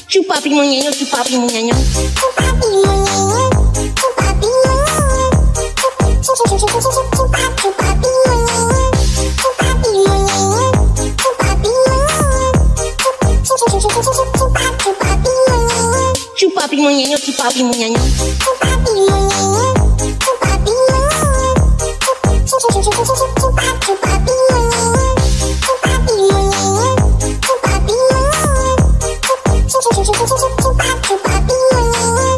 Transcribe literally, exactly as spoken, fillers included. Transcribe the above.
Chupapi munhenho, chupapi munhenho. Chupapi munhenho, chupapi munhenho. Chupapi munhenho, chupapi munhenho. Chupapi munhenho, chupapi munhenho. Chupapi munhenho, chupapi munhenho.